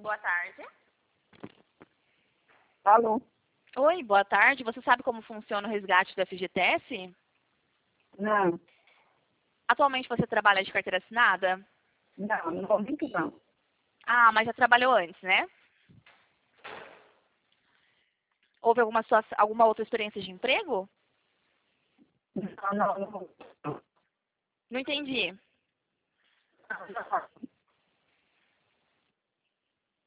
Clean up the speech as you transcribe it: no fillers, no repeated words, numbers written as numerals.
Boa tarde. Alô? Oi, boa tarde. Você sabe como funciona o resgate do FGTS? Não, Atualmente você trabalha de carteira assinada? não, no momento não. Ah, mas já trabalhou antes, né? Houve alguma outra experiência de emprego? Não, não, não. Não entendi. Não.